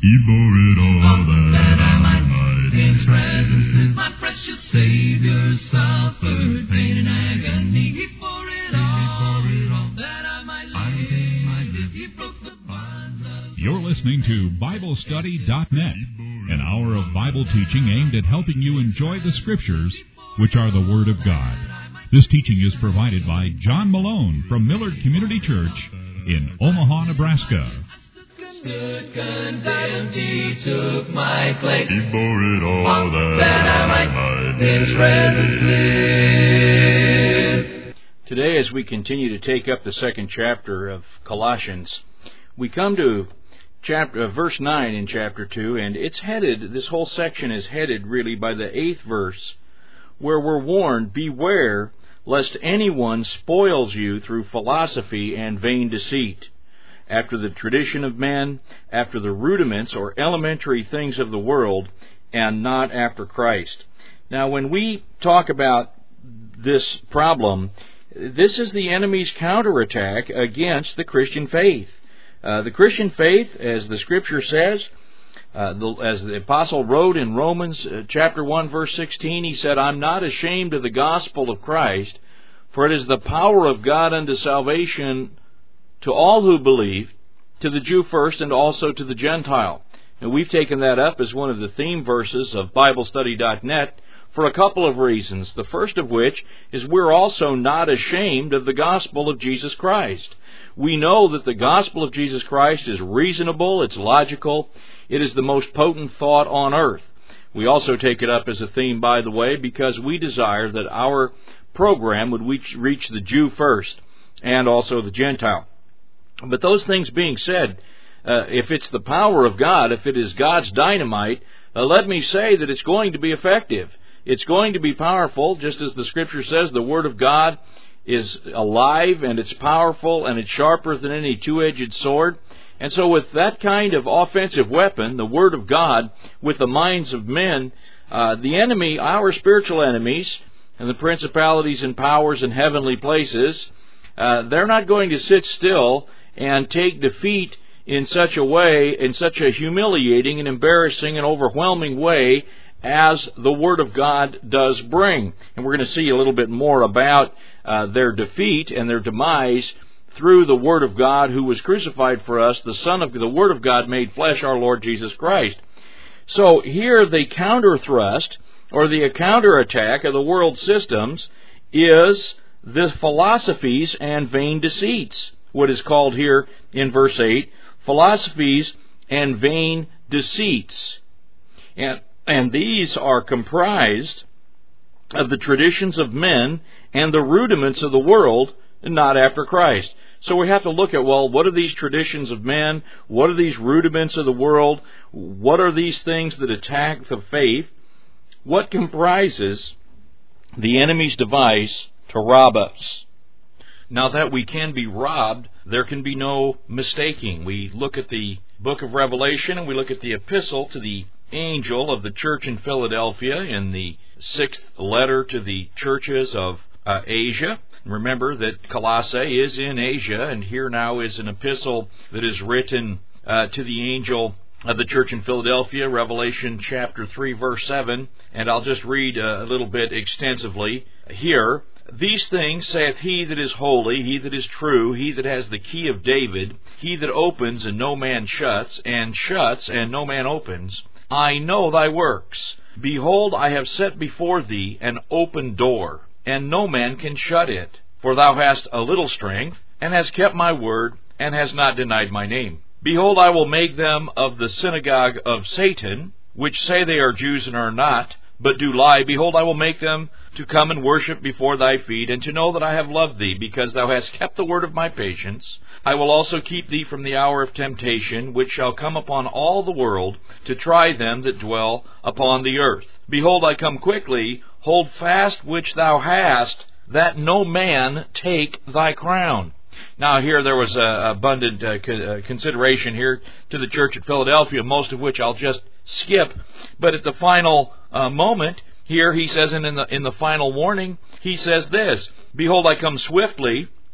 He bore it all that I might in His presence. My precious Savior suffered pain and agony. He bore it all that I might live. He broke the bonds of... You're listening to BibleStudy.net, an hour of Bible teaching aimed at helping you enjoy the Scriptures, which are the Word of God. This teaching is provided by John Malone from Millard Community Church in Omaha, Nebraska. Stood condemned, He took my place. He bore it all that I might in His presence live. Today, as we continue to take up the second chapter of Colossians, we come to verse 9 in chapter 2, and it's headed, this whole section is headed really by the 8th verse, where we're warned, beware lest anyone spoils you through philosophy and vain deceit, after the tradition of men, after the rudiments or elementary things of the world, and not after Christ. Now, when we talk about this problem, this is the enemy's counterattack against the Christian faith. The Christian faith, as the Scripture says, as the Apostle wrote in Romans chapter 1, verse 16, he said, I'm not ashamed of the gospel of Christ, for it is the power of God unto salvation to all who believe, to the Jew first and also to the Gentile. And we've taken that up as one of the theme verses of BibleStudy.net for a couple of reasons. The first of which is we're also not ashamed of the gospel of Jesus Christ. We know that the gospel of Jesus Christ is reasonable, it's logical, it is the most potent thought on earth. We also take it up as a theme, by the way, because we desire that our program would reach the Jew first and also the Gentile. But those things being said, if it's the power of God, if it is God's dynamite, let me say that it's going to be effective. It's going to be powerful, just as the Scripture says, the Word of God is alive and it's powerful and it's sharper than any two-edged sword. And so with that kind of offensive weapon, the Word of God, with the minds of men, the enemy, our spiritual enemies, and the principalities and powers in heavenly places, they're not going to sit still and take defeat in such a way, in such a humiliating and embarrassing and overwhelming way as the Word of God does bring. And we're going to see a little bit more about their defeat and their demise through the Word of God who was crucified for us, the Son of the Word of God made flesh, our Lord Jesus Christ. So here the counter-thrust or the counterattack of the world systems is the philosophies and vain deceits. What is called here in verse 8, philosophies and vain deceits. And these are comprised of the traditions of men and the rudiments of the world, not after Christ. So we have to look at, well, what are these traditions of men? What are these rudiments of the world? What are these things that attack the faith? What comprises the enemy's device to rob us? Now that we can be robbed, there can be no mistaking. We look at the book of Revelation and we look at the epistle to the angel of the church in Philadelphia in the 6th letter to the churches of Asia. Remember that Colossae is in Asia, and here now is an epistle that is written to the angel of the church in Philadelphia, Revelation chapter 3, verse 7, and I'll just read a little bit extensively here. These things saith he that is holy, he that is true, he that has the key of David, he that opens and no man shuts, and shuts and no man opens. I know thy works. Behold, I have set before thee an open door, and no man can shut it. For thou hast a little strength, and hast kept my word, and hast not denied my name. Behold, I will make them of the synagogue of Satan, which say they are Jews and are not, but do lie. Behold, I will make them to come and worship before thy feet, and to know that I have loved thee, because thou hast kept the word of my patience. I will also keep thee from the hour of temptation, which shall come upon all the world, to try them that dwell upon the earth. Behold, I come quickly. Hold fast which thou hast, that no man take thy crown. Now here there was abundant consideration here to the church at Philadelphia, most of which I'll just skip. But at the final moment, here he says, and in the final warning, he says this, Behold, I come swiftly,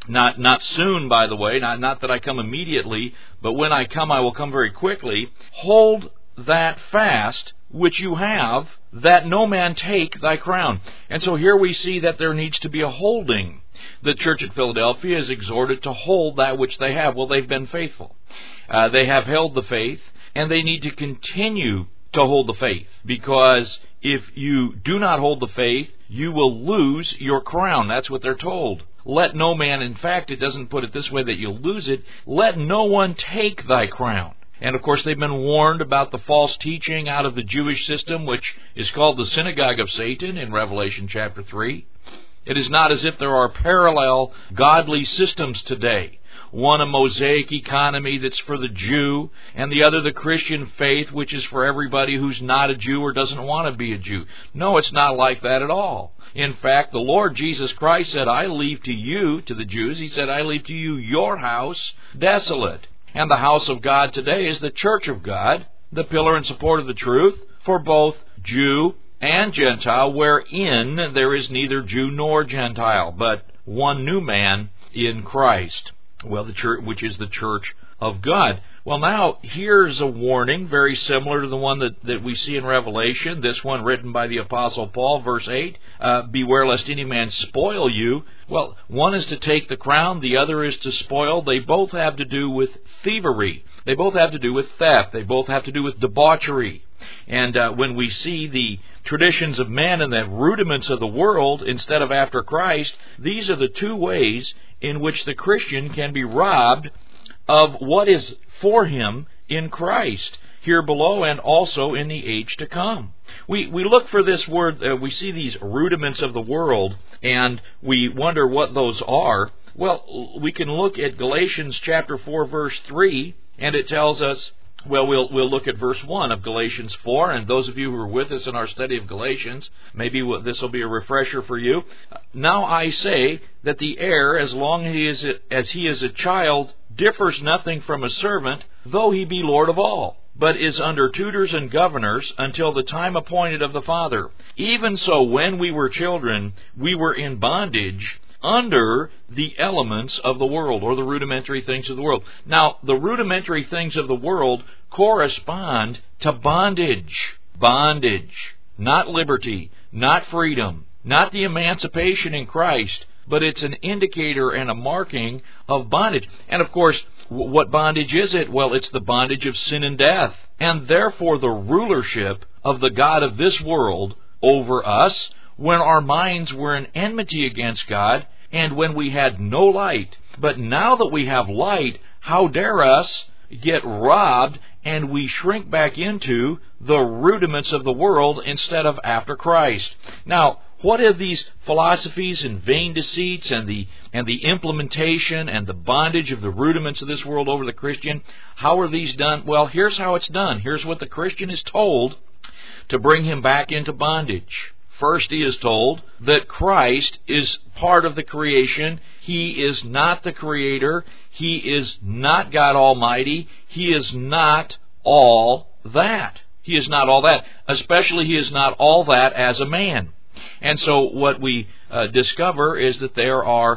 Not soon, by the way, not that I come immediately, but when I come, I will come very quickly. Hold that fast which you have, that no man take thy crown. And so here we see that there needs to be a holding. The church at Philadelphia is exhorted to hold that which they have. Well, they've been faithful. They have held the faith, and they need to continue to hold the faith, because if you do not hold the faith, you will lose your crown. That's what they're told. Let no man, in fact, it doesn't put it this way that you'll lose it, let no one take thy crown. And of course they've been warned about the false teaching out of the Jewish system, which is called the synagogue of Satan in Revelation chapter 3. It is not as if there are parallel godly systems today. One a Mosaic economy that's for the Jew, and the other the Christian faith, which is for everybody who's not a Jew or doesn't want to be a Jew. No, it's not like that at all. In fact, the Lord Jesus Christ said, I leave to you, to the Jews, He said, I leave to you your house desolate. And the house of God today is the church of God, the pillar and support of the truth, for both Jew and Gentile, wherein there is neither Jew nor Gentile, but one new man in Christ. Well, the church, which is the church of God. Well, now, here's a warning very similar to the one that we see in Revelation, this one written by the Apostle Paul, verse 8, beware lest any man spoil you. Well, one is to take the crown, the other is to spoil. They both have to do with thievery. They both have to do with theft. They both have to do with debauchery. And when we see the traditions of men and the rudiments of the world instead of after Christ, these are the two ways in which the Christian can be robbed of what is for him in Christ, here below and also in the age to come. We look for this word, we see these rudiments of the world, and we wonder what those are. Well, we can look at Galatians chapter 4, verse 3, and it tells us, well, we'll look at verse 1 of Galatians 4, and those of you who are with us in our study of Galatians, maybe this will be a refresher for you. Now I say that the heir, as long as he is a child, differs nothing from a servant, though he be Lord of all, but is under tutors and governors until the time appointed of the Father. Even so, when we were children, we were in bondage under the elements of the world, or the rudimentary things of the world. Now, the rudimentary things of the world correspond to bondage. Bondage. Not liberty, not freedom, not the emancipation in Christ, but it's an indicator and a marking of bondage. And of course, what bondage is it? Well, it's the bondage of sin and death. And therefore the rulership of the God of this world over us, when our minds were in enmity against God, and when we had no light. But now that we have light, how dare us get robbed and we shrink back into the rudiments of the world instead of after Christ. Now, what are these philosophies and vain deceits and the implementation and the bondage of the rudiments of this world over the Christian? How are these done? Well, here's how it's done. Here's what the Christian is told to bring him back into bondage. First, he is told that Christ is part of the creation. He is not the Creator. He is not God Almighty. He is not all that. He is not all that. Especially, he is not all that as a man. And so what we discover is that there are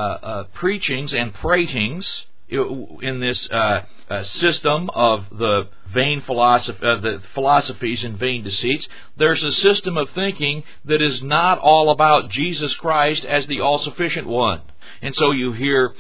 preachings and pratings in this system of the vain the philosophies and vain deceits. There's a system of thinking that is not all about Jesus Christ as the all-sufficient one. And so you hear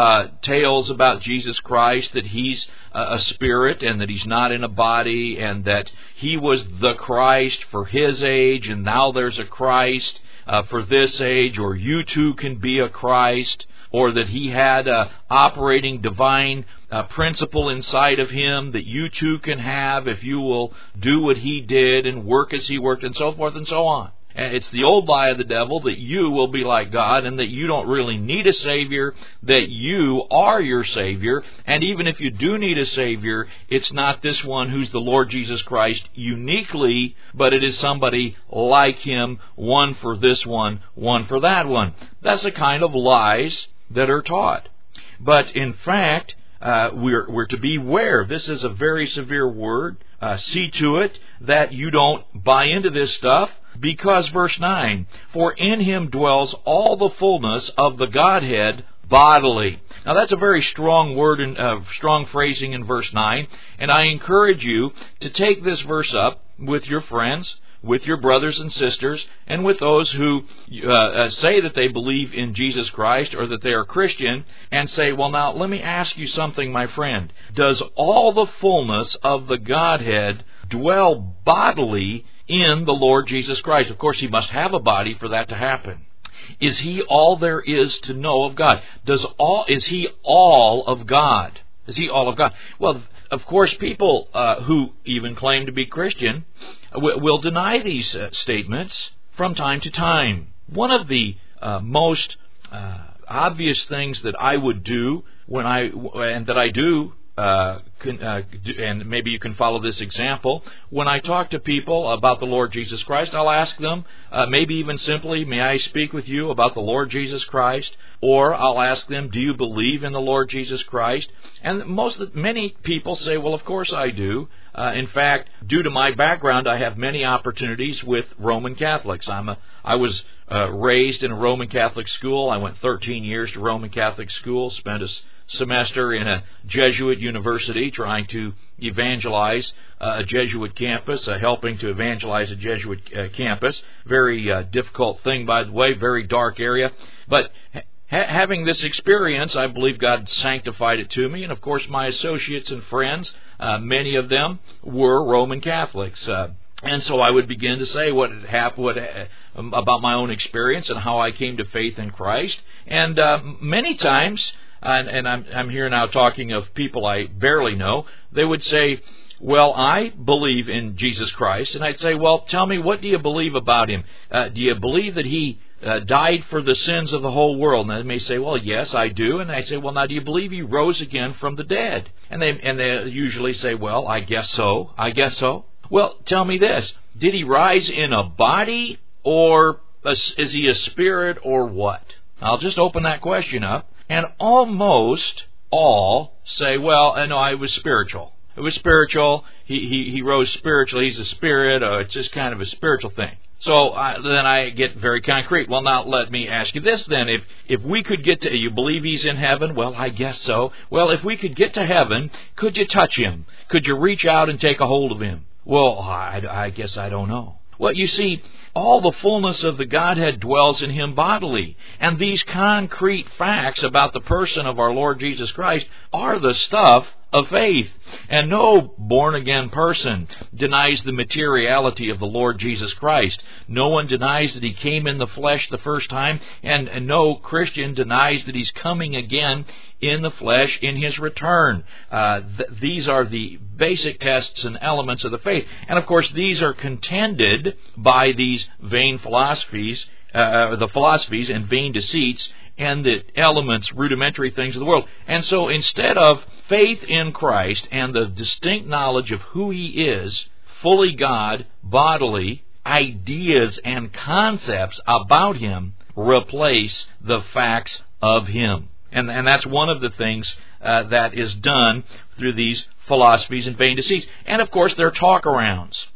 tales about Jesus Christ, that He's a spirit and that He's not in a body, and that He was the Christ for His age, and now there's a Christ for this age, or you too can be a Christ, or that He had a operating divine principle inside of Him that you too can have if you will do what He did and work as He worked, and so forth and so on. And it's the old lie of the devil that you will be like God and that you don't really need a Savior, that you are your Savior, and even if you do need a Savior, it's not this one who's the Lord Jesus Christ uniquely, but it is somebody like Him, one for this one for that one. That's the kind of lies that are taught. But in fact, we're to beware. This is a very severe word. See to it that you don't buy into this stuff, because verse 9, for in Him dwells all the fullness of the Godhead bodily. Now that's a very strong word and strong phrasing in verse 9, and I encourage you to take this verse up with your friends, with your brothers and sisters, and with those who say that they believe in Jesus Christ or that they are Christian, and say, well, now, let me ask you something, my friend. Does all the fullness of the Godhead dwell bodily in the Lord Jesus Christ? Of course, He must have a body for that to happen. Is He all there is to know of God? Is He all of God? Is He all of God? Well, of course, people who even claim to be Christian will deny these statements from time to time. One of the most obvious things that I would do and maybe you can follow this example. When I talk to people about the Lord Jesus Christ, I'll ask them, maybe even simply, may I speak with you about the Lord Jesus Christ? Or I'll ask them, do you believe in the Lord Jesus Christ? And many people say, well, of course I do. In fact, due to my background, I have many opportunities with Roman Catholics. I was raised in a Roman Catholic school. I went 13 years to Roman Catholic school, spent a semester in a Jesuit university trying to evangelize a Jesuit campus, helping to evangelize a Jesuit campus. Very difficult thing, by the way, very dark area. But having this experience, I believe God sanctified it to me. And of course, my associates and friends, many of them were Roman Catholics. And so I would begin to say what had happened about my own experience and how I came to faith in Christ. And many times, and I'm here now talking of people I barely know, they would say, well, I believe in Jesus Christ. And I'd say, well, tell me, what do you believe about Him? Do you believe that He died for the sins of the whole world? And they may say, well, yes, I do. And I say, well, now, do you believe He rose again from the dead? And they usually say, well, I guess so. I guess so. Well, tell me this. Did He rise in a body, or is He a spirit, or what? I'll just open that question up. And almost all say, well, no, it was spiritual. It was spiritual. He rose spiritually. He's a spirit. It's just kind of a spiritual thing. So then I get very concrete. Well, now let me ask you this then. If we could get to, you believe He's in heaven? Well, I guess so. Well, if we could get to heaven, could you touch Him? Could you reach out and take a hold of Him? Well, I guess I don't know. Well, you see, all the fullness of the Godhead dwells in Him bodily. And these concrete facts about the person of our Lord Jesus Christ are the stuff of faith. And no born-again person denies the materiality of the Lord Jesus Christ. No one denies that He came in the flesh the first time, and no Christian denies that He's coming again in the flesh in His return. These are the basic tests and elements of the faith. And of course, these are contended by these vain philosophies, the philosophies and vain deceits, and the elements, rudimentary things of the world. And so instead of faith in Christ and the distinct knowledge of who He is, fully God, bodily, ideas and concepts about Him replace the facts of Him. And that's one of the things that is done through these philosophies and vain deceits. And of course, they're talk-arounds.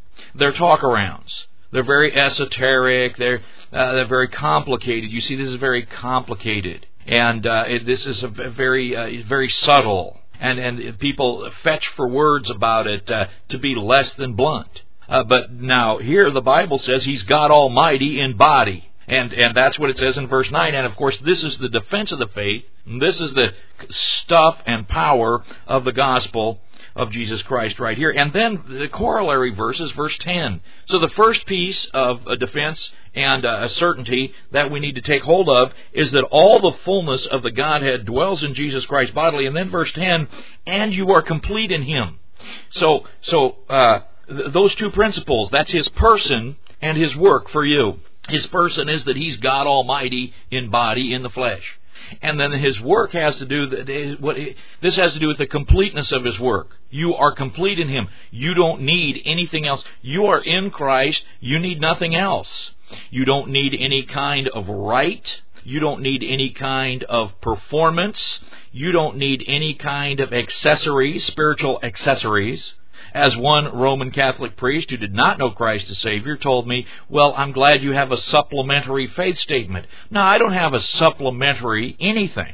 They're very esoteric. They're very complicated. You see, this is very complicated, and this is a very subtle. And people fetch for words about it to be less than blunt. But now here the Bible says He's God Almighty in body. And that's what it says in verse 9. And of course, this is the defense of the faith. This is the stuff and power of the gospel of Jesus Christ right here. And then the corollary verse is verse 10. So the first piece of a defense and a certainty that we need to take hold of is that all the fullness of the Godhead dwells in Jesus Christ bodily. And then verse 10, and you are complete in Him. So those two principles, that's His person and His work for you. His person is that He's God Almighty in body, in the flesh. And then His work has to do, this has to do with the completeness of His work. You are complete in Him. You don't need anything else. You are in Christ. You need nothing else. You don't need any kind of rite. You don't need any kind of performance. You don't need any kind of accessories, spiritual accessories. As one Roman Catholic priest who did not know Christ as Savior told me, well, I'm glad you have a supplementary faith statement. No, I don't have a supplementary anything.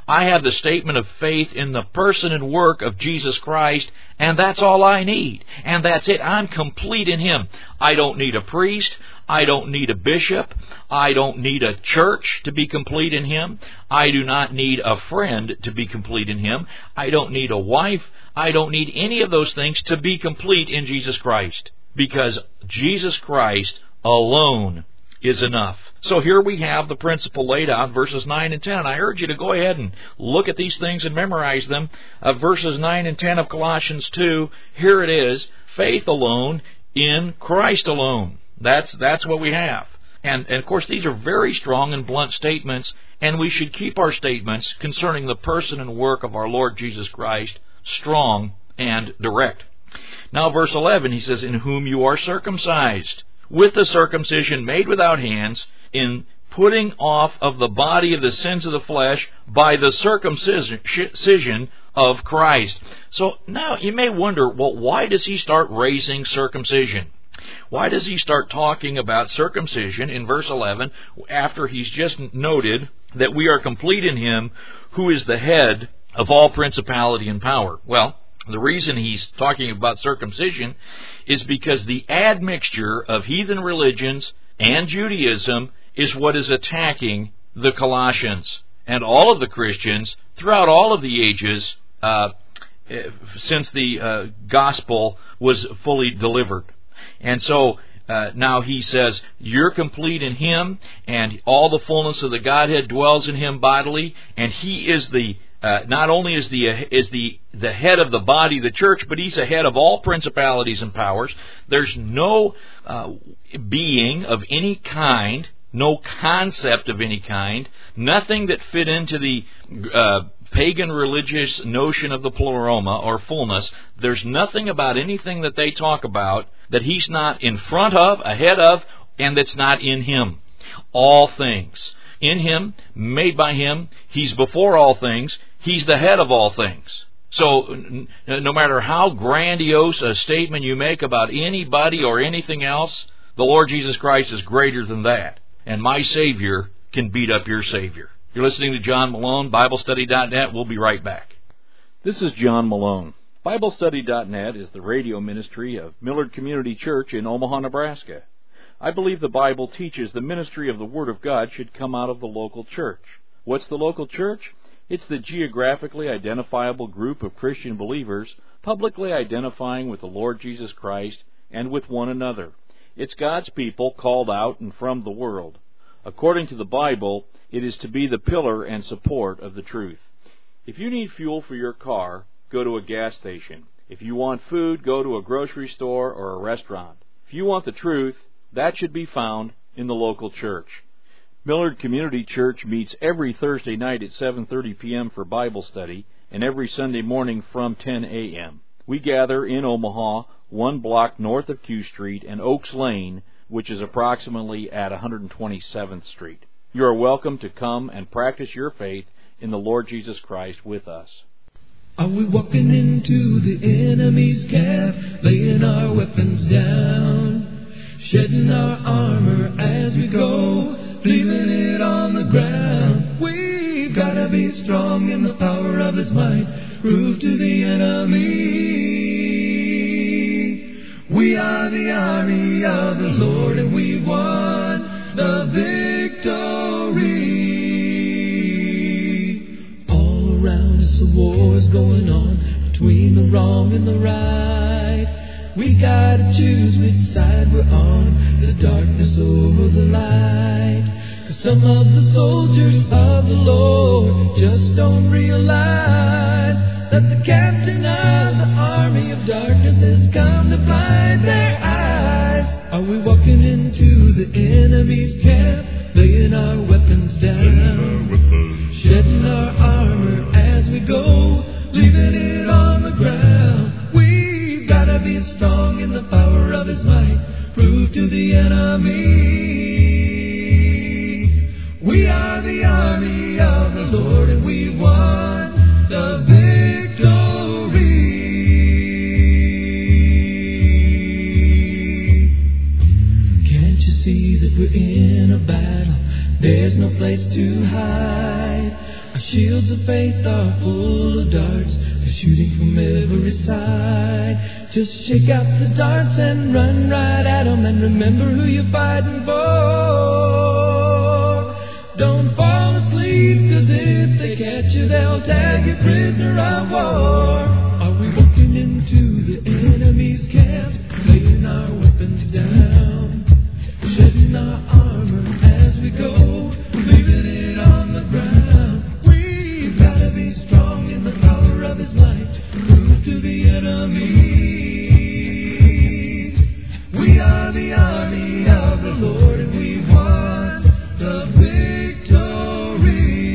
I have the statement of faith in the person and work of Jesus Christ, and that's all I need. And that's it. I'm complete in Him. I don't need a priest. I don't need a bishop. I don't need a church to be complete in Him. I do not need a friend to be complete in Him. I don't need a wife. I don't need any of those things to be complete in Jesus Christ. Because Jesus Christ alone is enough. So here we have the principle laid out, verses 9 and 10. I urge you to go ahead and look at these things and memorize them. Verses 9 and 10 of Colossians 2, here it is, faith alone in Christ alone. That's what we have. And of course, these are very strong and blunt statements, and we should keep our statements concerning the person and work of our Lord Jesus Christ strong and direct. Now, verse 11, he says, in whom you are circumcised, with the circumcision made without hands, in putting off of the body of the sins of the flesh by the circumcision of Christ. So now you may wonder, well, why does he start raising circumcision? Why does he start talking about circumcision in verse 11 after he's just noted that we are complete in Him who is the head of all principality and power? Well, the reason he's talking about circumcision is because the admixture of heathen religions and Judaism is what is attacking the Colossians and all of the Christians throughout all of the ages since the gospel was fully delivered. And so now he says, you're complete in Him, and all the fullness of the Godhead dwells in Him bodily, and He is the not only is the head of the body, the church, but He's the head of all principalities and powers. There's no being of any kind, no concept of any kind, nothing that fit into the pagan religious notion of the pleroma or fullness. There's nothing about anything that they talk about that He's not in front of, ahead of, and that's not in Him. All things. In Him, made by Him, He's before all things, He's the head of all things. So no matter how grandiose a statement you make about anybody or anything else, the Lord Jesus Christ is greater than that. And my Savior can beat up your Savior. You're listening to John Malone, BibleStudy.net. We'll be right back. This is John Malone. BibleStudy.net is the radio ministry of Millard Community Church in Omaha, Nebraska. I believe the Bible teaches the ministry of the Word of God should come out of the local church. What's the local church? It's the geographically identifiable group of Christian believers publicly identifying with the Lord Jesus Christ and with one another. It's God's people called out and from the world. According to the Bible, it is to be the pillar and support of the truth. If you need fuel for your car, go to a gas station. If you want food, go to a grocery store or a restaurant. If you want the truth, that should be found in the local church. Millard Community Church meets every Thursday night at 7:30 p.m. for Bible study and every Sunday morning from 10 a.m. We gather in Omaha, one block north of Q Street and Oaks Lane, which is approximately at 127th Street. You are welcome to come and practice your faith in the Lord Jesus Christ with us. Are we walking into the enemy's camp, laying our weapons down, shedding our armor as we go, leaving it on the ground? We've got to be strong in the power of His might, prove to the enemy we are the army of the Lord, and we've won the victory. All around us a war's going on between the wrong and the right. We gotta choose which side we're on, the darkness over the light. 'Cause some of the soldiers of the Lord just don't realize that the captain of the army of darkness has come to blind their eyes. Are we walking into the enemy's camp, laying our weapons down, shedding our armor as we go, leaving it on the ground? We've gotta be strong in the power of His might, prove to the enemy we are the army of the Lord, and we won the victory. Can't you see that we're in a battle? There's no place to hide. Our shields of faith are full of darts. They're shooting from every side. Just shake out the darts and run right at 'em, and remember who you're fighting for. Don't fall asleep, 'cause if they catch you, they'll tag you prisoner of war. Are we walking into the enemy's camp, laying our weapons down, shedding our armor as we go, leaving it on the ground? We've gotta be strong in the power of His might, prove to the enemy we are the army of the Lord, and we want the victory.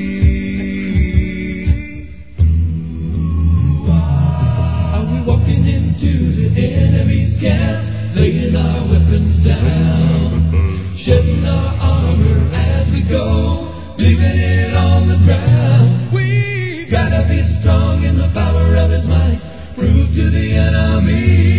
Are we walking into the enemy's camp, laying our weapons down, shedding our armor as we go, leaving it on the ground? We gotta be strong in the power of His might, prove to the enemy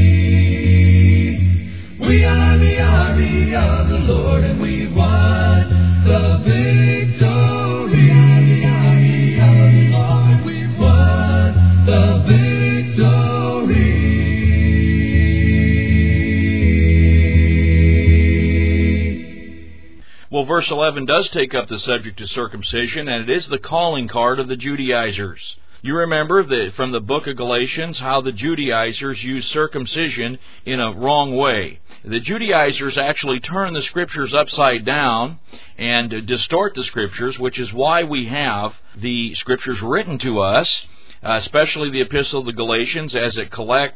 we are the army of the Lord, and we want the victory. We are the army of the Lord, we want the victory. Well, verse 11 does take up the subject of circumcision, and it is the calling card of the Judaizers. You remember from the book of Galatians how the Judaizers used circumcision in a wrong way. The Judaizers actually turn the Scriptures upside down and distort the Scriptures, which is why we have the Scriptures written to us, especially the Epistle of the Galatians, as it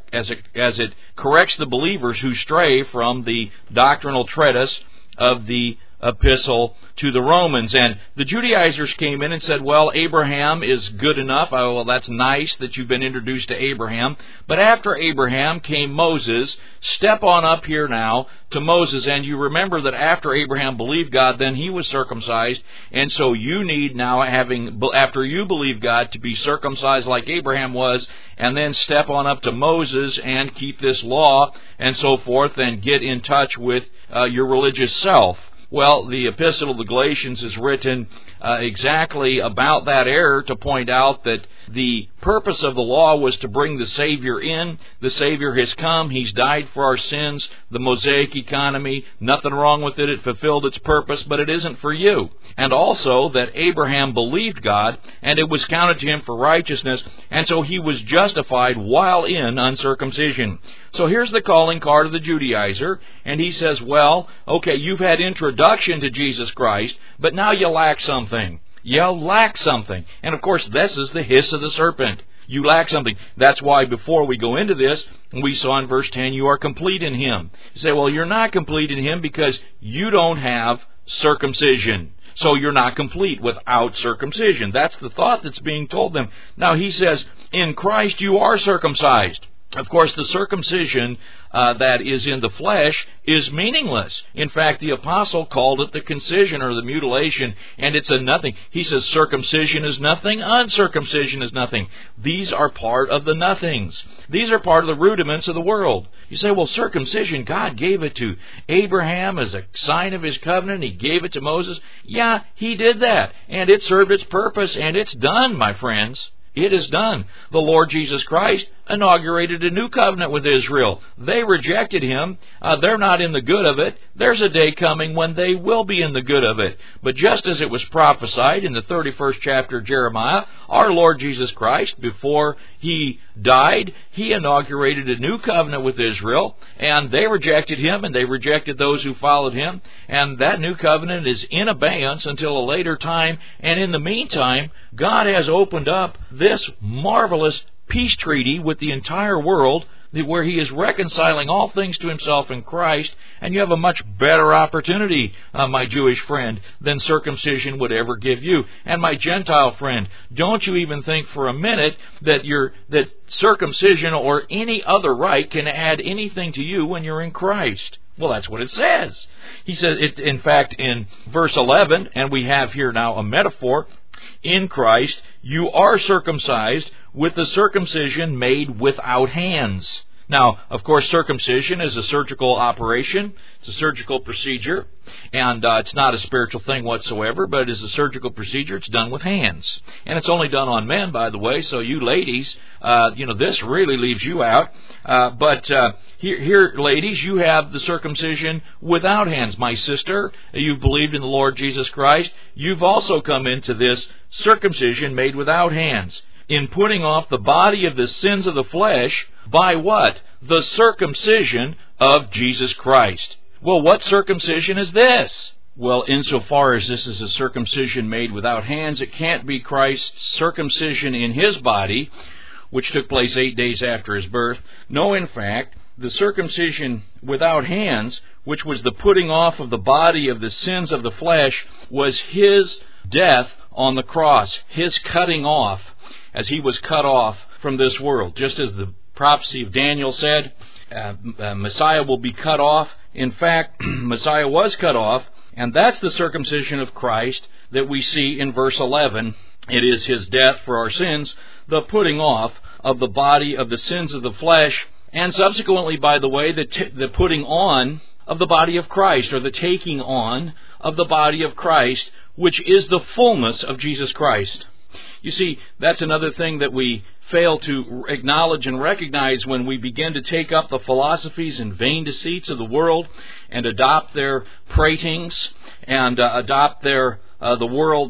corrects the believers who stray from the doctrinal treatise of the Epistle to the Romans. And the Judaizers came in and said, well, Abraham is good enough. Oh, well, that's nice that you've been introduced to Abraham. But after Abraham came Moses. Step on up here now to Moses. And you remember that after Abraham believed God, then he was circumcised. And so you need now, after you believe God, to be circumcised like Abraham was, and then step on up to Moses and keep this law and so forth, and get in touch with your religious self. Well, the Epistle of the Galatians is written exactly about that error, to point out that the purpose of the law was to bring the Savior in. The Savior has come. He's died for our sins. The Mosaic economy, nothing wrong with it. It fulfilled its purpose, but it isn't for you. And also that Abraham believed God, and it was counted to him for righteousness, and so he was justified while in uncircumcision. So here's the calling card of the Judaizer, and he says, well, okay, you've had introduction to Jesus Christ, but now you lack something. You lack something. And of course, this is the hiss of the serpent. You lack something. That's why before we go into this, we saw in verse 10, you are complete in Him. You say, well, you're not complete in Him because you don't have circumcision. So you're not complete without circumcision. That's the thought that's being told them. Now he says, in Christ you are circumcised. Of course, the circumcision that is in the flesh is meaningless. In fact, the apostle called it the concision or the mutilation, and it's a nothing. He says circumcision is nothing, uncircumcision is nothing. These are part of the nothings. These are part of the rudiments of the world. You say, well, circumcision, God gave it to Abraham as a sign of His covenant. He gave it to Moses. Yeah, He did that, and it served its purpose, and it's done, my friends. It is done. The Lord Jesus Christ inaugurated a new covenant with Israel. They rejected Him. They're not in the good of it. There's a day coming when they will be in the good of it. But just as it was prophesied in the 31st chapter of Jeremiah, our Lord Jesus Christ, before He died, He inaugurated a new covenant with Israel, and they rejected Him, and they rejected those who followed Him, and that new covenant is in abeyance until a later time, and in the meantime, God has opened up this marvelous peace treaty with the entire world, where He is reconciling all things to Himself in Christ, and you have a much better opportunity, my Jewish friend, than circumcision would ever give you. And my Gentile friend, don't you even think for a minute that circumcision or any other rite can add anything to you when you're in Christ. Well, that's what it says. He says, in fact, in verse 11, and we have here now a metaphor, in Christ you are circumcised with the circumcision made without hands. Now, of course, circumcision is a surgical operation. It's a surgical procedure, and it's not a spiritual thing whatsoever, but it is a surgical procedure. It's done with hands. And it's only done on men, by the way, so you ladies, this really leaves you out. But here, ladies, you have the circumcision without hands. My sister, you've believed in the Lord Jesus Christ. You've also come into this circumcision made without hands, in putting off the body of the sins of the flesh by what? The circumcision of Jesus Christ. Well, what circumcision is this? Well, insofar as this is a circumcision made without hands, it can't be Christ's circumcision in His body, which took place 8 days after His birth. No, in fact, the circumcision without hands, which was the putting off of the body of the sins of the flesh, was His death on the cross, His cutting off, as He was cut off from this world. Just as the prophecy of Daniel said, Messiah will be cut off. In fact, Messiah was cut off, and that's the circumcision of Christ that we see in verse 11. It is His death for our sins, the putting off of the body of the sins of the flesh, and subsequently, by the way, the putting on of the body of Christ, or the taking on of the body of Christ, which is the fullness of Jesus Christ. You see, that's another thing that we fail to acknowledge and recognize when we begin to take up the philosophies and vain deceits of the world and adopt their pratings and adopt their the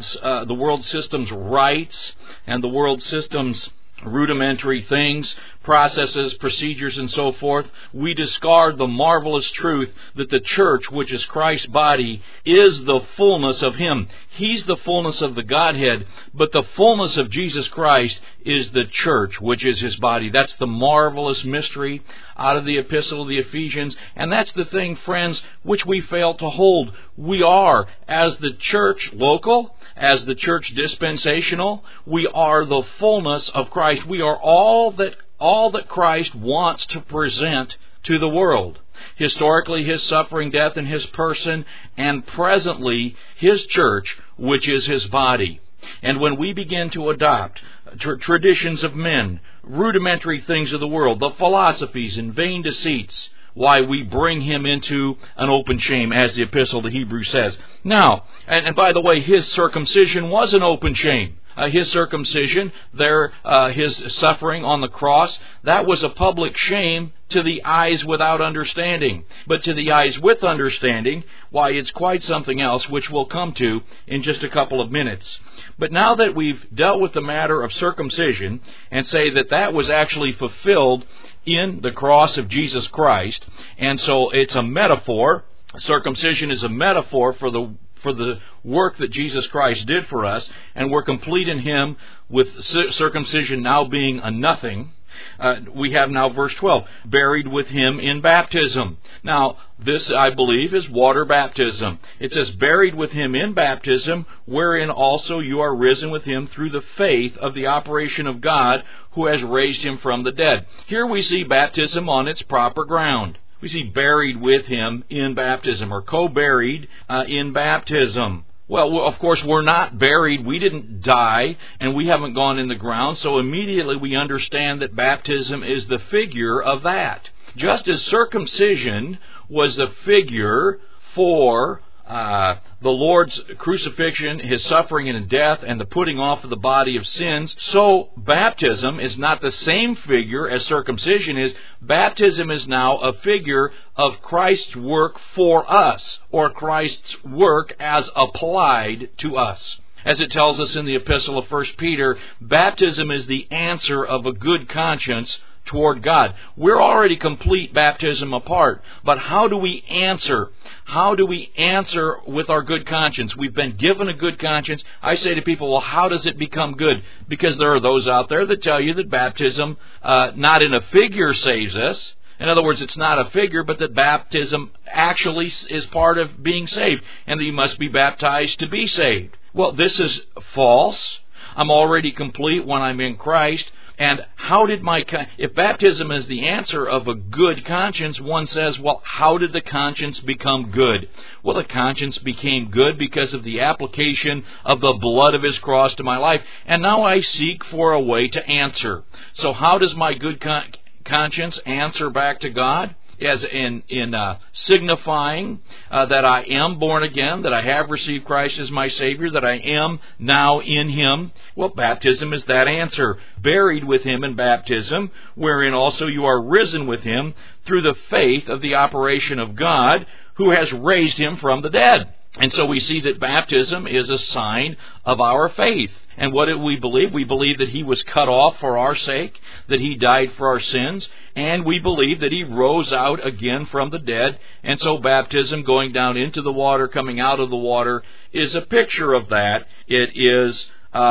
world system's rights and the world system's rudimentary things, processes, procedures, and so forth. We discard the marvelous truth that the church, which is Christ's body, is the fullness of Him. He's the fullness of the Godhead, but the fullness of Jesus Christ is the church, which is His body. That's the marvelous mystery out of the epistle of the Ephesians, and that's the thing, friends, which we fail to hold. We are, as the church local, as the church dispensational, we are the fullness of Christ. We are all that Christ wants to present to the world. Historically, His suffering, death, and His person, and presently His church, which is His body. And when we begin to adopt traditions of men, rudimentary things of the world, the philosophies and vain deceits, why, we bring Him into an open shame, as the epistle to Hebrews says. Now, and by the way, His circumcision was an open shame. His circumcision, His suffering on the cross, that was a public shame to the eyes without understanding. But to the eyes with understanding, why, it's quite something else, which we'll come to in just a couple of minutes. But now that we've dealt with the matter of circumcision and say that was actually fulfilled in the cross of Jesus Christ, and so it's a metaphor. Circumcision is a metaphor for the work that Jesus Christ did for us, and we're complete in Him, with circumcision now being a nothing. We have now verse 12, buried with Him in baptism. Now, this, I believe, is water baptism. It says, buried with Him in baptism, wherein also you are risen with Him through the faith of the operation of God, who has raised Him from the dead. Here we see baptism on its proper ground. We see buried with Him in baptism, or co-buried in baptism. Well, of course, we're not buried. We didn't die, and we haven't gone in the ground, so immediately we understand that baptism is the figure of that. Just as circumcision was the figure for the Lord's crucifixion, His suffering and death, and the putting off of the body of sins, so baptism is not the same figure as circumcision is. Baptism is now a figure of Christ's work for us, or Christ's work as applied to us. As it tells us in the epistle of 1 Peter, baptism is the answer of a good conscience toward God. We're already complete baptism apart, but how do we answer? How do we answer with our good conscience? We've been given a good conscience. I say to people, well, how does it become good? Because there are those out there that tell you that baptism, not in a figure, saves us. In other words, it's not a figure, but that baptism actually is part of being saved, and that you must be baptized to be saved. Well, this is false. I'm already complete when I'm in Christ. And if baptism is the answer of a good conscience, one says, well, how did the conscience become good? Well, the conscience became good because of the application of the blood of His cross to my life. And now I seek for a way to answer. So how does my good conscience answer back to God, as in signifying that I am born again, that I have received Christ as my Savior, that I am now in Him? Well, baptism is that answer. Buried with Him in baptism, wherein also you are risen with Him through the faith of the operation of God, who has raised Him from the dead. And so we see that baptism is a sign of our faith. And what do we believe? We believe that He was cut off for our sake, that He died for our sins, and we believe that He rose out again from the dead. And so baptism, going down into the water, coming out of the water, is a picture of that. It is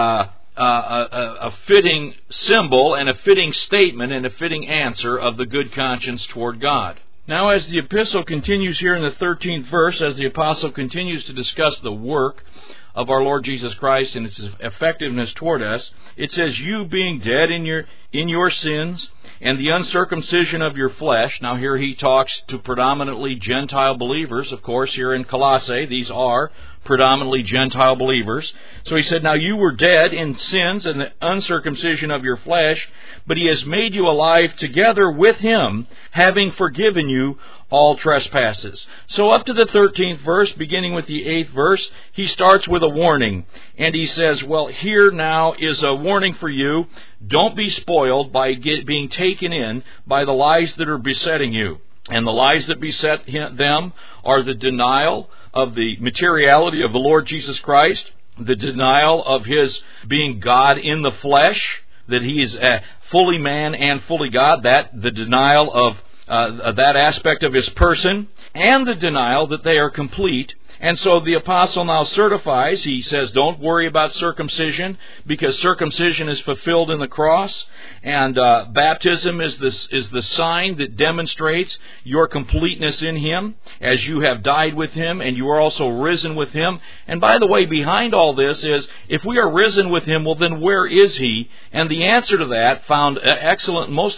a fitting symbol and a fitting statement and a fitting answer of the good conscience toward God. Now, as the epistle continues here in the 13th verse, as the apostle continues to discuss the work of our Lord Jesus Christ and its effectiveness toward us, it says, you being dead in your sins and the uncircumcision of your flesh. Now here he talks to predominantly Gentile believers. Of course, here in Colossae, these are predominantly Gentile believers. So he said, now you were dead in sins and the uncircumcision of your flesh, but He has made you alive together with Him, having forgiven you all trespasses. So up to the 13th verse, beginning with the 8th verse, he starts with a warning. And he says, well, here now is a warning for you. Don't be spoiled by being taken in by the lies that are besetting you. And the lies that beset them are the denial of the materiality of the Lord Jesus Christ, the denial of His being God in the flesh, that He is fully man and fully God, that the denial of that aspect of His person, and the denial that they are complete. And so the apostle now certifies, he says, don't worry about circumcision, because circumcision is fulfilled in the cross, and baptism is the sign that demonstrates your completeness in Him, as you have died with Him, and you are also risen with Him. And by the way, behind all this is, if we are risen with Him, well then where is He? And the answer to that, found most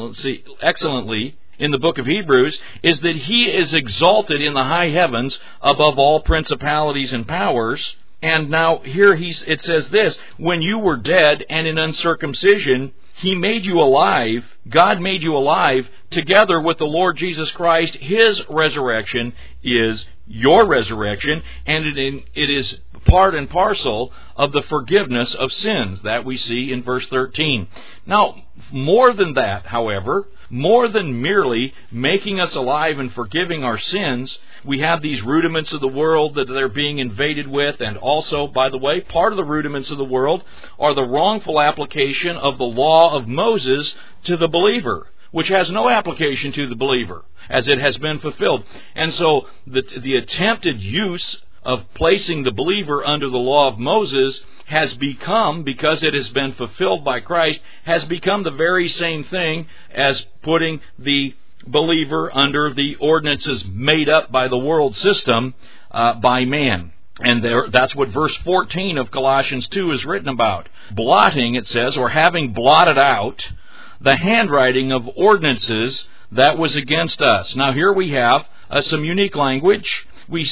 excellently in the book of Hebrews, is that He is exalted in the high heavens above all principalities and powers. And now here it says this, when you were dead and in uncircumcision, He made you alive, God made you alive together with the Lord Jesus Christ. His resurrection is your resurrection, and it is part and parcel of the forgiveness of sins that we see in verse 13. Now, more than that, however, more than merely making us alive and forgiving our sins, we have these rudiments of the world that they're being invaded with, and also, by the way, part of the rudiments of the world are the wrongful application of the law of Moses to the believer, which has no application to the believer, as it has been fulfilled. And so the attempted use of placing the believer under the law of Moses has become, because it has been fulfilled by Christ, has become the very same thing as putting the believer under the ordinances made up by the world system by man. And that's what verse 14 of Colossians 2 is written about. Blotting, it says, or having blotted out the handwriting of ordinances that was against us. Now here we have some unique language. We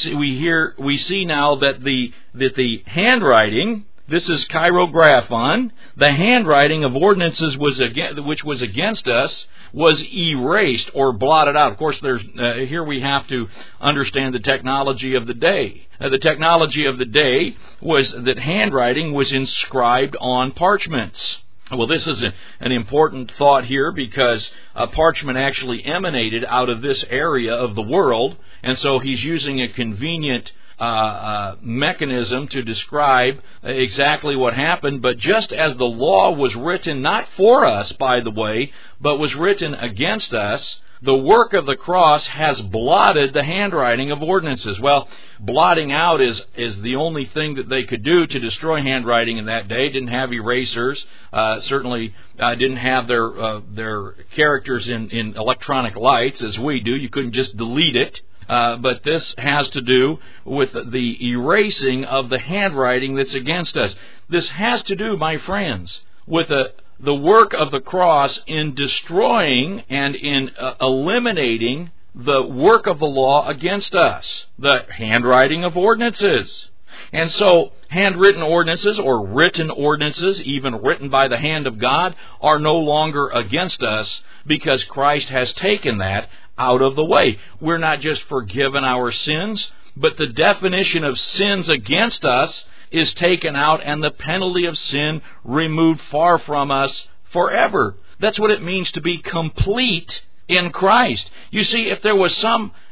see now that the handwriting, this is chirographon, the handwriting of ordinances which was against us was erased or blotted out. Of course, here we have to understand the technology of the day. The technology of the day was that handwriting was inscribed on parchments. Well, this is an important thought here, because parchment actually emanated out of this area of the world, and so he's using a convenient mechanism to describe exactly what happened. But just as the law was written not for us, by the way, but was written against us, the work of the cross has blotted the handwriting of ordinances. Well, blotting out is the only thing that they could do to destroy handwriting in that day. Didn't have erasers. Certainly didn't have their characters in electronic lights as we do. You couldn't just delete it. But this has to do with the erasing of the handwriting that's against us. This has to do, my friends, with the work of the cross in destroying and in eliminating the work of the law against us, the handwriting of ordinances. And so, handwritten ordinances or written ordinances, even written by the hand of God, are no longer against us because Christ has taken that out of the way. We're not just forgiven our sins, but the definition of sins against us is taken out and the penalty of sin removed far from us forever. That's what it means to be complete in Christ. You see, if there was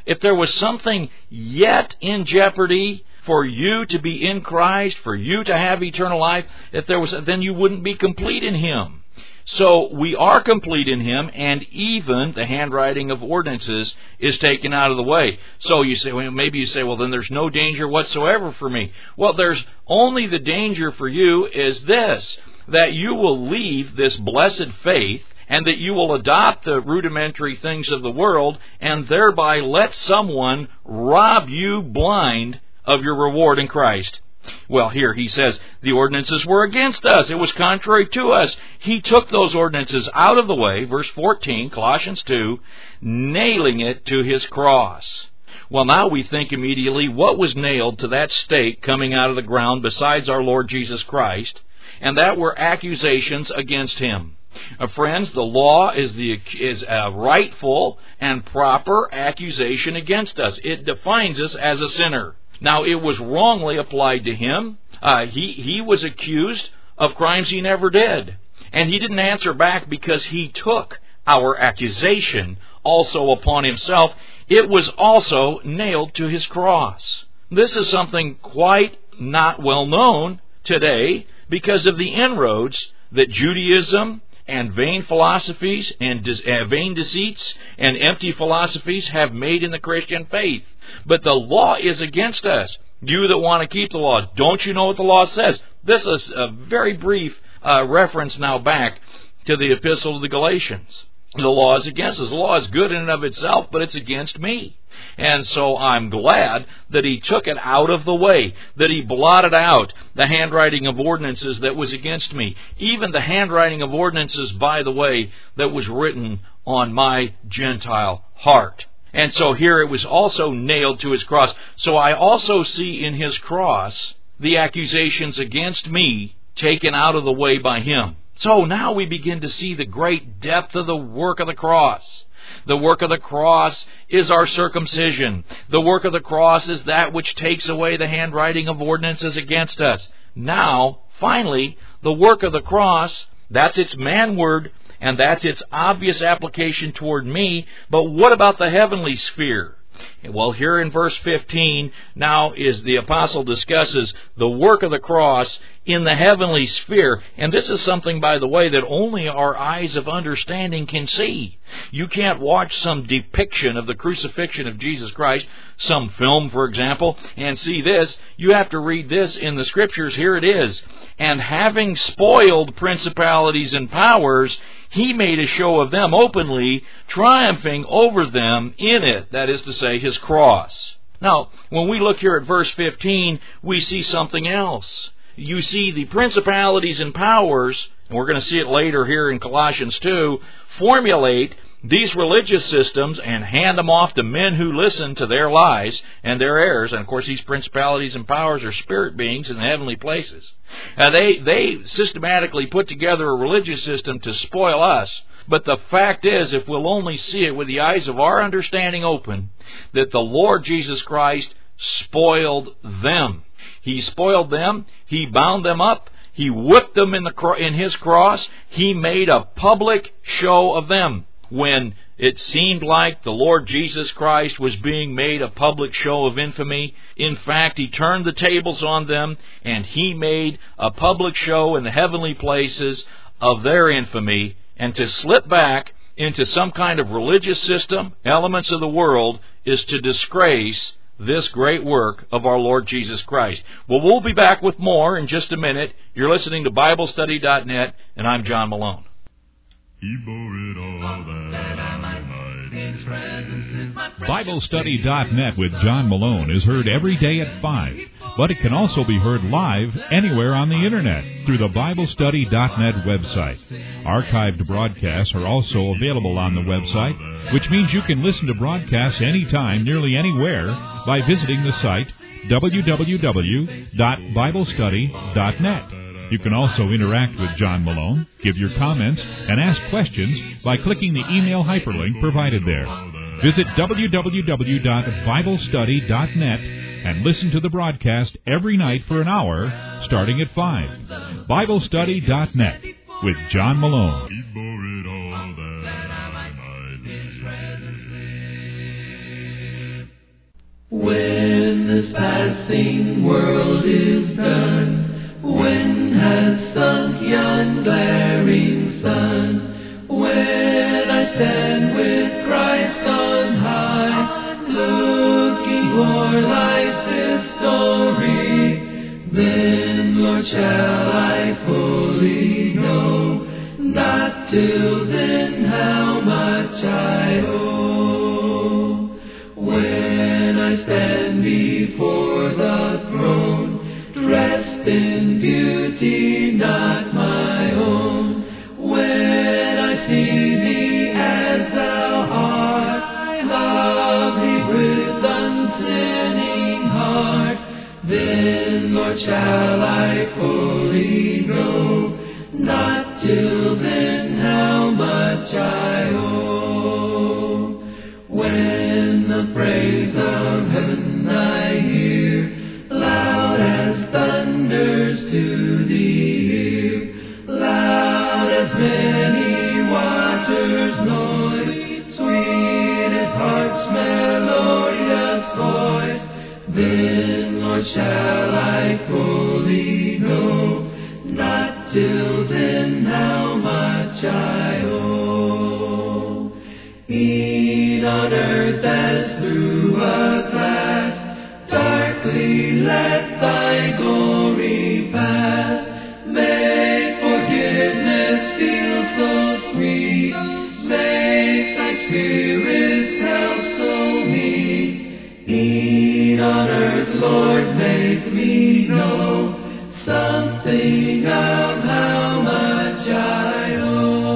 something yet in jeopardy for you to be in Christ, for you to have eternal life, then you wouldn't be complete in Him. So we are complete in Him, and even the handwriting of ordinances is taken out of the way. So you say, maybe you say, well, then there's no danger whatsoever for me. Well, there's only the danger for you is this, that you will leave this blessed faith and that you will adopt the rudimentary things of the world and thereby let someone rob you blind of your reward in Christ. Well, here he says, the ordinances were against us. It was contrary to us. He took those ordinances out of the way, verse 14, Colossians 2, nailing it to His cross. Well, now we think immediately, what was nailed to that stake coming out of the ground besides our Lord Jesus Christ? And that were accusations against Him. Friends, the law is a rightful and proper accusation against us. It defines us as a sinner. Now, it was wrongly applied to Him. He was accused of crimes He never did. And He didn't answer back because He took our accusation also upon Himself. It was also nailed to His cross. This is something quite not well known today because of the inroads that Judaism and vain philosophies and vain deceits and empty philosophies have made in the Christian faith. But the law is against us. You that want to keep the law, don't you know what the law says? This is a very brief reference now back to the Epistle to the Galatians. The law is against us. The law is good in and of itself, but it's against me. And so I'm glad that He took it out of the way, that He blotted out the handwriting of ordinances that was against me. Even the handwriting of ordinances, by the way, that was written on my Gentile heart. And so here it was also nailed to His cross. So I also see in His cross the accusations against me taken out of the way by Him. So now we begin to see the great depth of the work of the cross. The work of the cross is our circumcision. The work of the cross is that which takes away the handwriting of ordinances against us. Now, finally, the work of the cross, that's its manward, and that's its obvious application toward me. But what about the heavenly sphere? Well, here in verse 15, now is the apostle discusses the work of the cross in the heavenly sphere. And this is something, by the way, that only our eyes of understanding can see. You can't watch some depiction of the crucifixion of Jesus Christ, some film, for example, and see this. You have to read this in the Scriptures. Here it is. And having spoiled principalities and powers, He made a show of them openly, triumphing over them in it, that is to say, His cross. Now, when we look here at verse 15, we see something else. You see the principalities and powers, and we're going to see it later here in Colossians 2, formulate these religious systems and hand them off to men who listen to their lies and their errors. And of course, these principalities and powers are spirit beings in the heavenly places. They systematically put together a religious system to spoil us. But the fact is, if we'll only see it with the eyes of our understanding open, that the Lord Jesus Christ spoiled them. He spoiled them. He bound them up. He whipped them in His cross. He made a public show of them. When it seemed like the Lord Jesus Christ was being made a public show of infamy, in fact, He turned the tables on them, and He made a public show in the heavenly places of their infamy. And to slip back into some kind of religious system, elements of the world, is to disgrace this great work of our Lord Jesus Christ. Well, we'll be back with more in just a minute. You're listening to BibleStudy.net, and I'm John Malone. BibleStudy.net with John Malone is heard every day at 5, but it can also be heard live anywhere on the Internet through the BibleStudy.net website. Archived broadcasts are also available on the website, which means you can listen to broadcasts anytime, nearly anywhere, by visiting the site www.biblestudy.net. You can also interact with John Malone, give your comments, and ask questions by clicking the email hyperlink provided there. Visit www.biblestudy.net and listen to the broadcast every night for an hour, starting at 5. BibleStudy.net with John Malone. When this passing world is done, when has sunk yon glaring sun, when I stand with Christ on high, looking o'er life's history, then, Lord, shall I fully know, not till then, how much I owe. When I stand before the throne, dressed in beauty not my own, when I see thee as thou art, love thee with unsinning heart, then, Lord, shall I fully know, not till then, how much I owe. When the praise of heaven I hear, loud as thunders to the ear, loud as many waters' noise, sweet as harp's melodious voice, then, Lord, shall I fully know, not till then, how much I owe. E'en on earth as through a glass, darkly let thy glory pass. Make forgiveness feel so sweet, make thy Spirit's help so meet. E'en on earth, Lord, make me know something of how much I owe.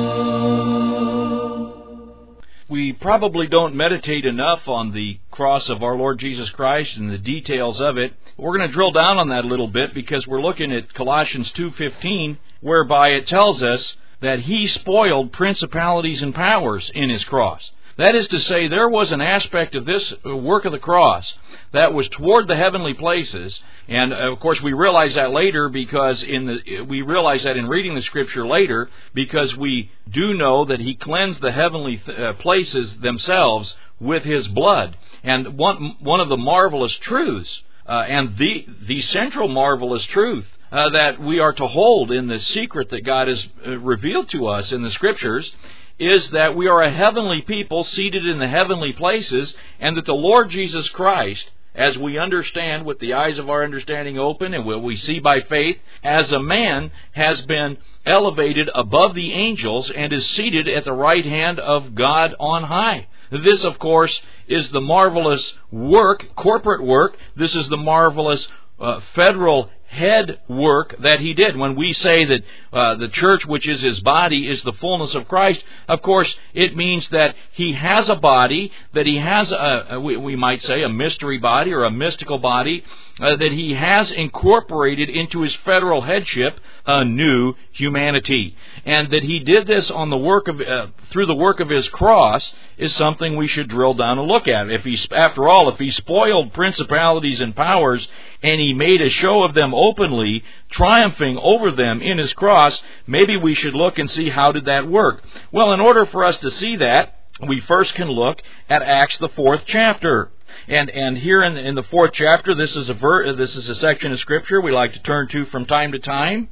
We probably don't meditate enough on the cross of our Lord Jesus Christ and the details of it. We're going to drill down on that a little bit because we're looking at Colossians 2:15, whereby it tells us that He spoiled principalities and powers in His cross. That is to say, there was an aspect of this work of the cross that was toward the heavenly places, and of course we realize that later because we realize that in reading the Scripture later, because we do know that He cleansed the heavenly places themselves with His blood. And one of the marvelous truths, and the central marvelous truth that we are to hold in the secret that God has revealed to us in the Scriptures, is that we are a heavenly people seated in the heavenly places, and that the Lord Jesus Christ, as we understand with the eyes of our understanding open and what we see by faith, as a man has been elevated above the angels and is seated at the right hand of God on high. This, of course, is the marvelous work, corporate work. This is the marvelous federal head work that He did. When we say that the church, which is His body, is the fullness of Christ, of course, it means that He has a body, that He has, we might say, a mystery body or a mystical body, that He has incorporated into His federal headship a new humanity. And that He did this on the work of through the work of His cross is something we should drill down and look at. If He spoiled principalities and powers, and He made a show of them openly, triumphing over them in His cross, maybe we should look and see how did that work. Well, in order for us to see that, we first can look at Acts the 4th chapter. And here in the 4th chapter, this is a section of Scripture we like to turn to from time to time.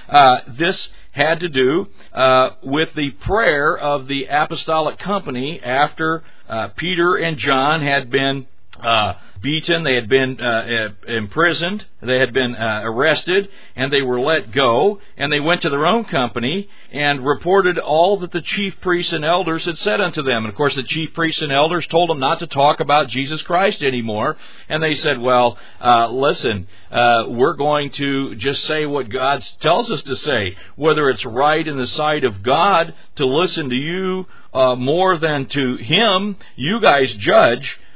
This had to do with the prayer of the apostolic company after Peter and John had been beaten, they had been imprisoned, they had been arrested, and they were let go, and they went to their own company and reported all that the chief priests and elders had said unto them. And of course the chief priests and elders told them not to talk about Jesus Christ anymore, and they said, well, listen, we're going to just say what God tells us to say. Whether it's right in the sight of God to listen to you more than to Him, you guys judge.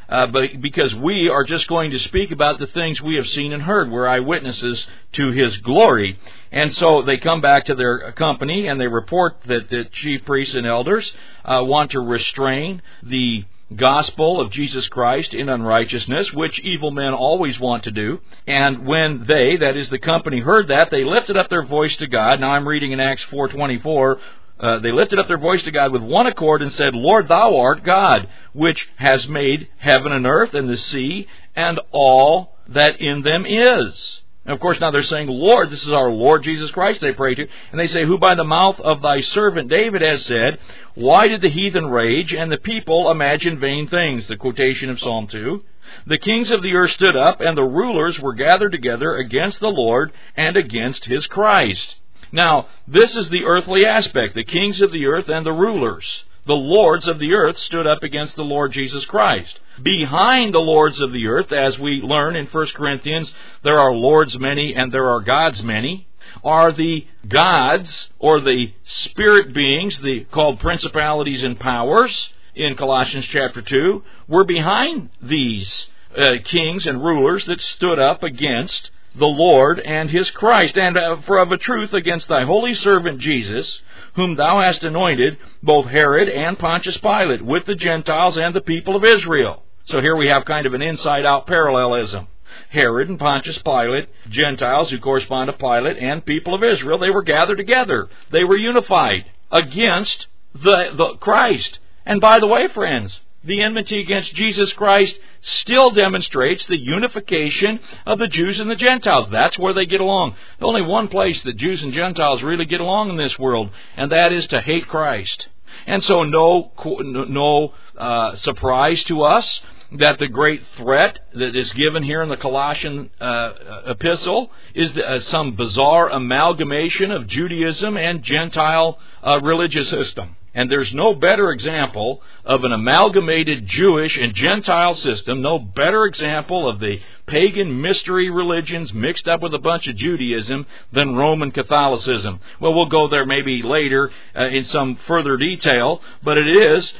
but because we are just going to speak about the things we have seen and heard. We're eyewitnesses to His glory. And so they come back to their company and they report that the chief priests and elders want to restrain the gospel of Jesus Christ in unrighteousness, which evil men always want to do. And when they, that is the company, heard that, they lifted up their voice to God. Now I'm reading in Acts 4:24. They lifted up their voice to God with one accord and said, Lord, Thou art God, which has made heaven and earth and the sea and all that in them is. And of course, now they're saying, Lord, this is our Lord Jesus Christ they pray to. And they say, who by the mouth of thy servant David has said, why did the heathen rage and the people imagine vain things? The quotation of Psalm 2. The kings of the earth stood up, and the rulers were gathered together against the Lord and against His Christ. Now, this is the earthly aspect, the kings of the earth and the rulers. The lords of the earth stood up against the Lord Jesus Christ. Behind the lords of the earth, as we learn in 1 Corinthians, there are lords many and there are gods many, are the gods or the spirit beings, called principalities and powers in Colossians chapter 2, were behind these kings and rulers that stood up against the Lord and His Christ, and for of a truth against thy holy servant Jesus, whom thou hast anointed, both Herod and Pontius Pilate, with the Gentiles and the people of Israel. So here we have kind of an inside-out parallelism. Herod and Pontius Pilate, Gentiles who correspond to Pilate, and people of Israel, they were gathered together. They were unified against the Christ. And by the way, friends, the enmity against Jesus Christ still demonstrates the unification of the Jews and the Gentiles. That's where they get along. There's only one place that Jews and Gentiles really get along in this world, and that is to hate Christ. And so no surprise to us that the great threat that is given here in the Colossian epistle is some bizarre amalgamation of Judaism and Gentile religious system. And there's no better example of an amalgamated Jewish and Gentile system, no better example of the pagan mystery religions mixed up with a bunch of Judaism than Roman Catholicism. Well, we'll go there maybe later in some further detail, but it is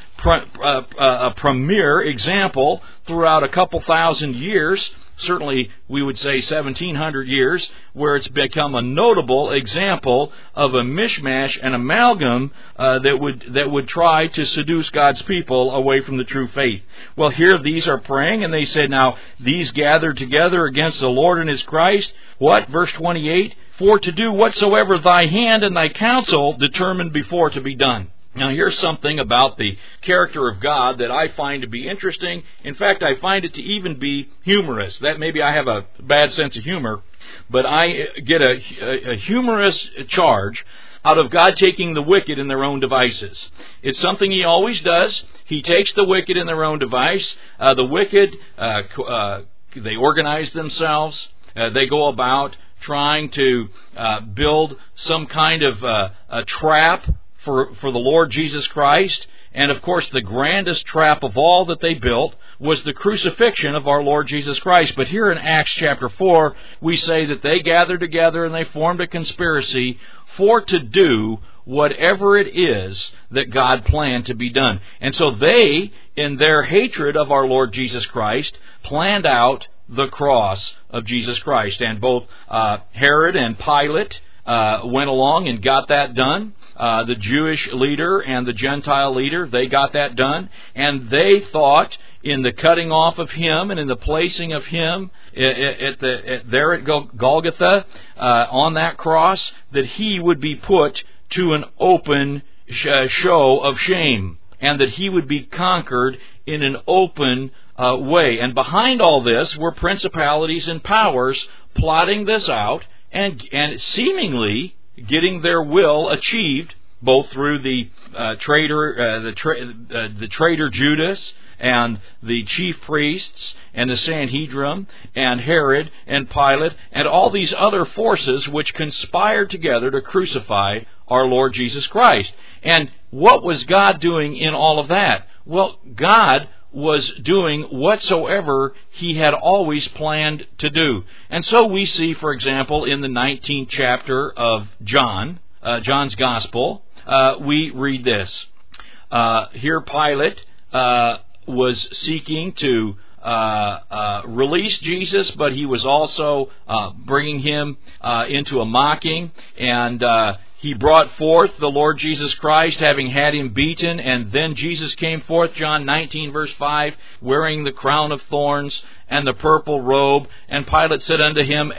a premier example throughout a couple thousand years, certainly we would say 1700 years, where it's become a notable example of a mishmash, an amalgam that would try to seduce God's people away from the true faith. Well, here these are praying, and they said, now, these gathered together against the Lord and His Christ. What? Verse 28, for to do whatsoever thy hand and thy counsel determined before to be done. Now, here's something about the character of God that I find to be interesting. In fact, I find it to even be humorous. That maybe I have a bad sense of humor, but I get a humorous charge out of God taking the wicked in their own devices. It's something He always does. He takes the wicked in their own device. The wicked, they organize themselves. They go about trying to build some kind of a trap for the Lord Jesus Christ. And of course, the grandest trap of all that they built was the crucifixion of our Lord Jesus Christ. But here in Acts chapter 4, we say that they gathered together and they formed a conspiracy for to do whatever it is that God planned to be done. And so they, in their hatred of our Lord Jesus Christ, planned out the cross of Jesus Christ. And both Herod and Pilate went along and got that done. The Jewish leader and the Gentile leader, they got that done. And they thought in the cutting off of Him and in the placing of Him there at Golgotha on that cross, that He would be put to an open show of shame, and that He would be conquered in an open way. And behind all this were principalities and powers plotting this out and seemingly getting their will achieved, both through the traitor Judas and the chief priests and the Sanhedrin and Herod and Pilate and all these other forces which conspired together to crucify our Lord Jesus Christ. And what was God doing in all of that? Well, God was doing whatsoever He had always planned to do. And so we see, for example, in the 19th chapter of John's Gospel, we read this. Here Pilate was seeking to release Jesus, but he was also bringing him into a mocking, and he brought forth the Lord Jesus Christ, having had him beaten, and then Jesus came forth, John 19, verse 5, wearing the crown of thorns and the purple robe. And Pilate said unto them,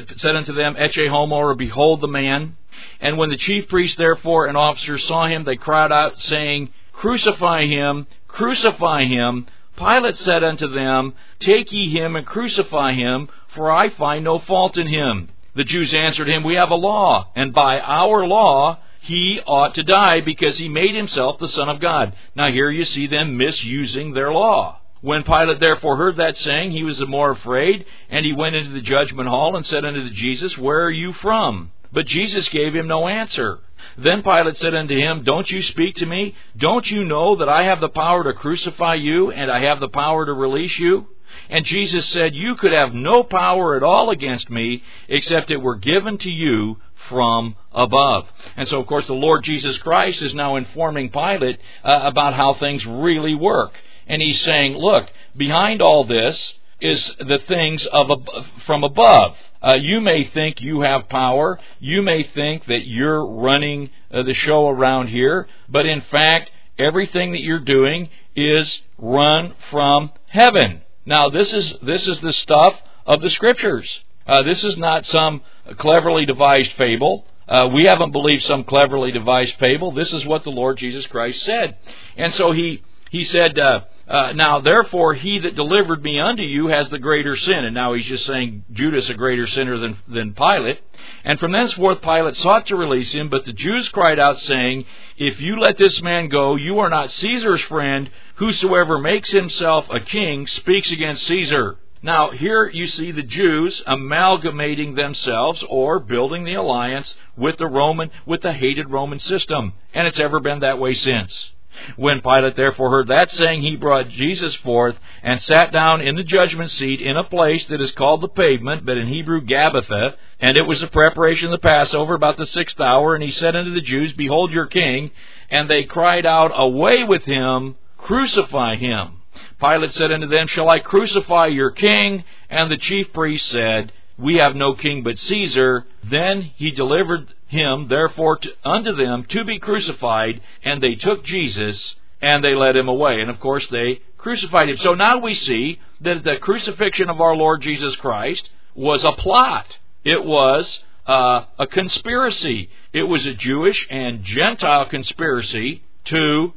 Ecce homo, or behold the man. And when the chief priests, therefore, and officers saw him, they cried out, saying, Crucify him, crucify him. Pilate said unto them, Take ye him and crucify him, for I find no fault in him. The Jews answered him, We have a law, and by our law he ought to die, because he made himself the Son of God. Now here you see them misusing their law. When Pilate therefore heard that saying, he was the more afraid, and he went into the judgment hall, and said unto Jesus, Where are you from? But Jesus gave him no answer. Then Pilate said unto him, Don't you speak to me? Don't you know that I have the power to crucify you, and I have the power to release you? And Jesus said, You could have no power at all against me, except it were given to you from above. And so, of course, the Lord Jesus Christ is now informing Pilate about how things really work. And he's saying, look, behind all this is the things from above. You may think you have power. You may think that you're running the show around here. But in fact, everything that you're doing is run from heaven. Now, this is the stuff of the Scriptures. This is not some cleverly devised fable. We haven't believed some cleverly devised fable. This is what the Lord Jesus Christ said. And so he said, Now therefore he that delivered me unto you has the greater sin. And now he's just saying Judas a greater sinner than Pilate. And from thenceforth Pilate sought to release him, but the Jews cried out, saying, If you let this man go, you are not Caesar's friend. Whosoever makes himself a king speaks against Caesar. Now, here you see the Jews amalgamating themselves or building the alliance with the hated Roman system. And it's ever been that way since. When Pilate therefore heard that saying, he brought Jesus forth and sat down in the judgment seat in a place that is called the Pavement, but in Hebrew Gabbatha. And it was the preparation of the Passover, about the 6th hour. And he said unto the Jews, Behold your king. And they cried out, Away with him, crucify him. Pilate said unto them, Shall I crucify your king? And the chief priests said, We have no king but Caesar. Then he delivered him, therefore, unto them to be crucified. And they took Jesus, and they led him away. And of course, they crucified him. So now we see that the crucifixion of our Lord Jesus Christ was a plot. It was a conspiracy. It was a Jewish and Gentile conspiracy to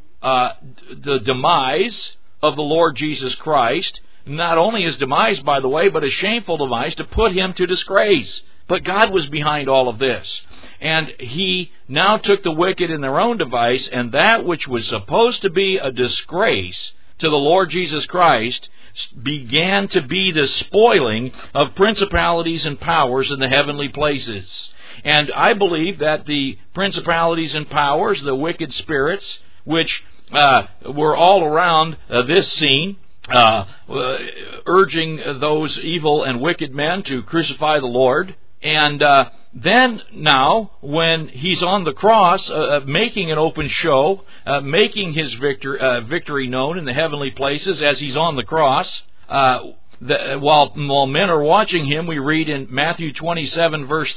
the demise of the Lord Jesus Christ. Not only his demise, by the way, but a shameful demise to put him to disgrace. But God was behind all of this. And he now took the wicked in their own device, and that which was supposed to be a disgrace to the Lord Jesus Christ began to be the spoiling of principalities and powers in the heavenly places. And I believe that the principalities and powers, the wicked spirits, which were all around this scene, urging those evil and wicked men to crucify the Lord. And then now, when he's on the cross, making an open show, making his victory known in the heavenly places as he's on the cross, while men are watching him, we read in Matthew 27, verse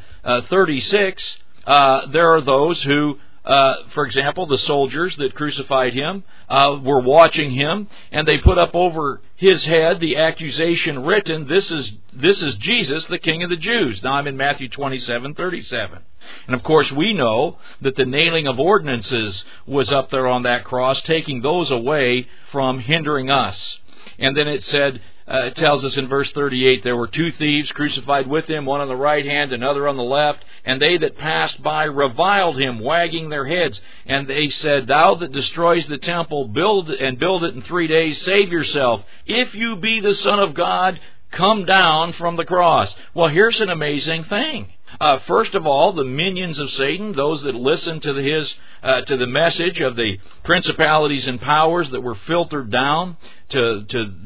36, there are those who, for example, the soldiers that crucified him were watching him, and they put up over his head the accusation written, This is Jesus, the King of the Jews. Now I'm in Matthew 27:37. And of course we know that the nailing of ordinances was up there on that cross, taking those away from hindering us. And then it said, it tells us in verse 38, there were 2 thieves crucified with him, one on the right hand, another on the left. And they that passed by reviled him, wagging their heads. And they said, Thou that destroys the temple, build it in 3 days, save yourself. If you be the Son of God, come down from the cross. Well, here's an amazing thing. First of all, the minions of Satan, those that listen to the message of the principalities and powers that were filtered down to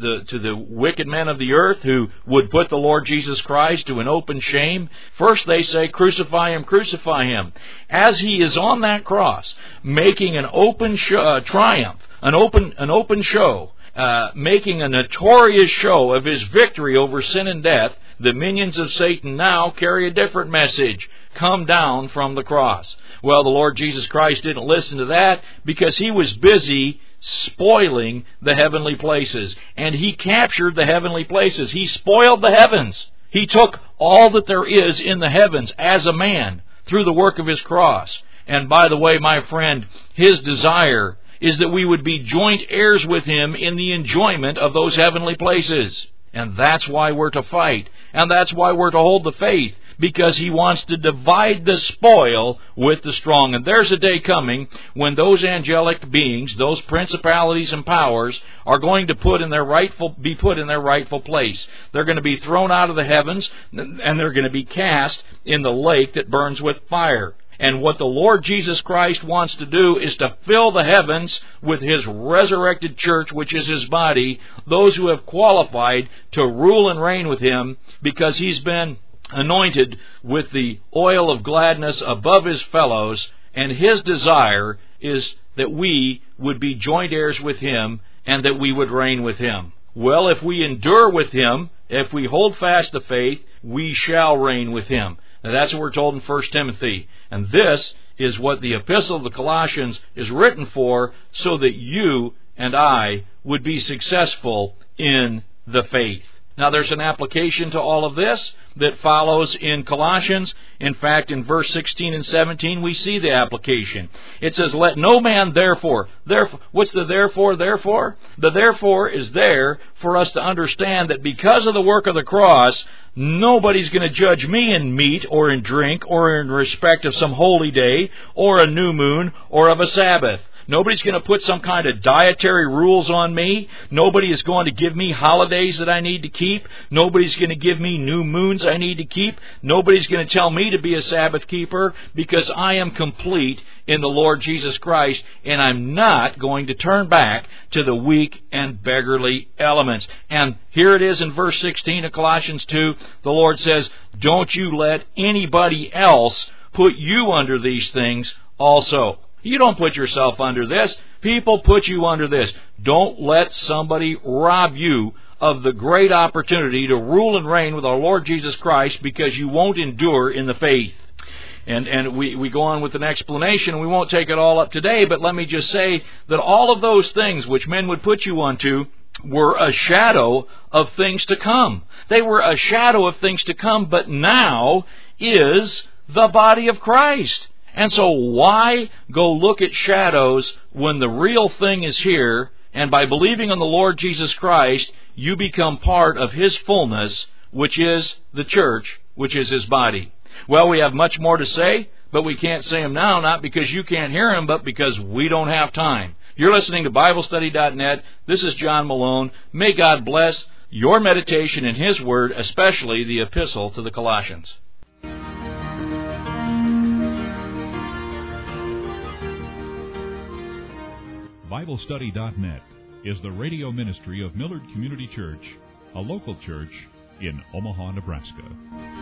the wicked men of the earth who would put the Lord Jesus Christ to an open shame. First they say, crucify him, crucify him. As he is on that cross, making an open triumph, an open show, making a notorious show of his victory over sin and death, the minions of Satan now carry a different message. Come down from the cross. Well, the Lord Jesus Christ didn't listen to that because he was busy spoiling the heavenly places. And he captured the heavenly places. He spoiled the heavens. He took all that there is in the heavens as a man through the work of his cross. And by the way, my friend, his desire is that we would be joint heirs with him in the enjoyment of those heavenly places. And that's why we're to fight. And that's why we're to hold the faith. Because he wants to divide the spoil with the strong. And there's a day coming when those angelic beings, those principalities and powers, are going to be put in their rightful place. They're going to be thrown out of the heavens, and they're going to be cast in the lake that burns with fire. And what the Lord Jesus Christ wants to do is to fill the heavens with his resurrected church, which is his body, those who have qualified to rule and reign with him, because he's been anointed with the oil of gladness above his fellows, and his desire is that we would be joint heirs with him and that we would reign with him. Well, if we endure with him, if we hold fast the faith, we shall reign with him. Now, that's what we're told in 1 Timothy. And this is what the Epistle of the Colossians is written for, so that you and I would be successful in the faith. Now, there's an application to all of this that follows in Colossians. In fact, in verse 16 and 17, we see the application. It says, let no man therefore. What's the therefore? The therefore is there for us to understand that because of the work of the cross, nobody's going to judge me in meat or in drink or in respect of some holy day or a new moon or of a Sabbath. Nobody's going to put some kind of dietary rules on me. Nobody is going to give me holidays that I need to keep. Nobody's going to give me new moons I need to keep. Nobody's going to tell me to be a Sabbath keeper, because I am complete in the Lord Jesus Christ, and I'm not going to turn back to the weak and beggarly elements. And here it is in verse 16 of Colossians 2. The Lord says, don't you let anybody else put you under these things also. You don't put yourself under this. People put you under this. Don't let somebody rob you of the great opportunity to rule and reign with our Lord Jesus Christ, because you won't endure in the faith. And we go on with an explanation. We won't take it all up today, but let me just say that all of those things which men would put you onto were a shadow of things to come. They were a shadow of things to come, but now is the body of Christ. And so why go look at shadows when the real thing is here, and by believing on the Lord Jesus Christ, you become part of his fullness, which is the church, which is his body. Well, we have much more to say, but we can't say them now, not because you can't hear them, but because we don't have time. You're listening to BibleStudy.net. This is John Malone. May God bless your meditation in his word, especially the Epistle to the Colossians. BibleStudy.net is the radio ministry of Millard Community Church, a local church in Omaha, Nebraska.